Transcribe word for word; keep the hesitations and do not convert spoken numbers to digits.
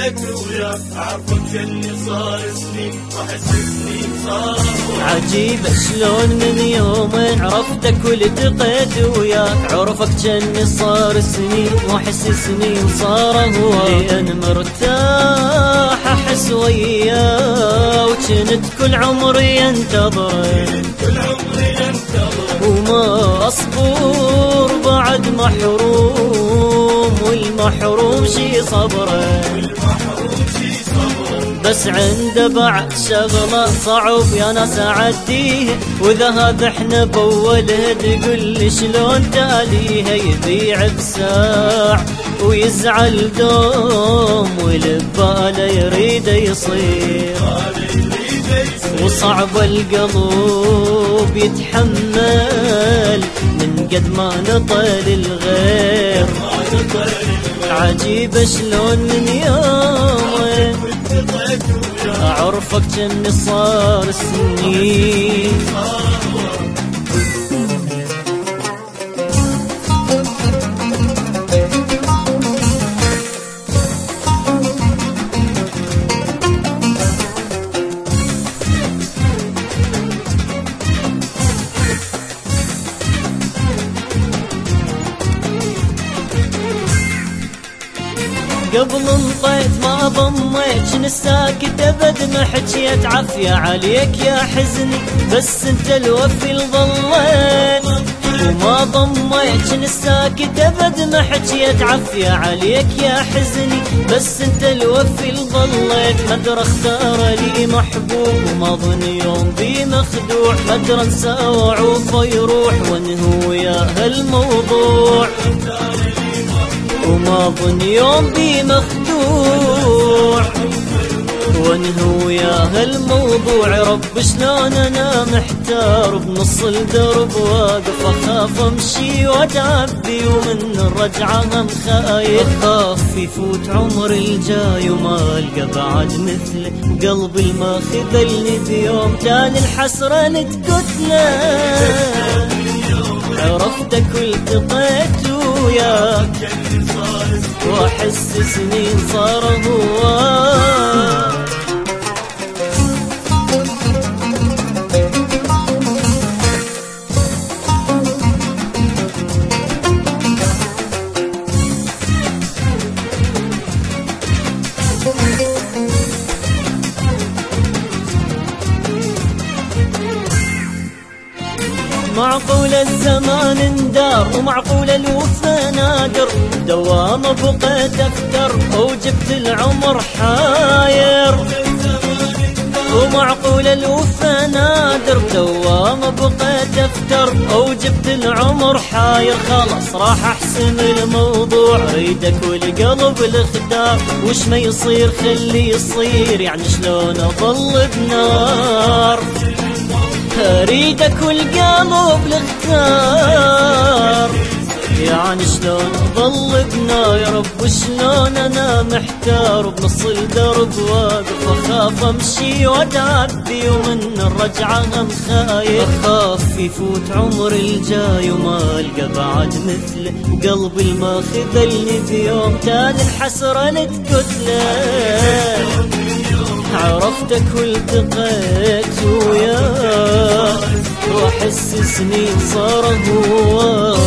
التقيت وياك اعرفك جني صار سنين واحس سنين صار. عجيب شلون من يوم عرفتك والتقيت وياك عرفك جني صار سنين واحس سنين صار هواك. لأن مرتاح احس وياه وجنت كل عمري انتظرك وما اصبر بعد محروم والمحروم شي صبره. بس عنده بعد شغله صعب يا ناس اعديها واذا هذا احنا بوله تقول لي شلون تاليها. يبيع بساع ويزعل دوم والباله يريد يصير وصعب القلب يتحمل من قد ما نطل الغير. عجيب شلون من يوم أعرفك جني صار سنين. قبل انطيت ما ضميت شن الساكت ابد ما حجيت عافية عليك يا حزني بس انت الوفي الظليت. وما ضميت شن الساكت ابد ما حجيت عافية عليك يا حزني بس انت الوفي الظليت. مدرى اختار لي محبوب وما ظن يوم بي مخدوع مدرى انسى وعوفه يروح وانهو يا هالموضوع وما ظن يوم بي مخدوع وانهو يا هالموضوع. رب شلون انا محتار بنص الدرب واقف اخاف امشي واتعبي ومن الرجعه هم خايف خاف يفوت عمر الجاي وما القى بعد مثله. قلبي ما خذلني بيوم تاني الحسره نتقتله. عرفتك والتقيت وياك واحس سنين صار هواك. معقول الزمان اندار ومعقول الوفا نادر دوام بقيت افتر وجبت العمر حاير. ومعقول الوفا نادر دوام بقيت افتر وجبت العمر حاير. خلاص راح احسم الموضوع ريدك والقلب الاختار وش ما يصير خلي يصير يعني شلون اظل بنار. اريدك والقلب الاختار يعني شلون اظل بنا يا رب شلون انا محتار بنص الدرب واقف اخاف امشي واتعبي ومن الرجعه هم خايف اخاف يفوت عمر الجاي وما القى بعد مثله. قلبي ما خذلني بيوم تاني الحسره نتقتله. عرفتك والتقيت وياك واحس سنين صار هواك.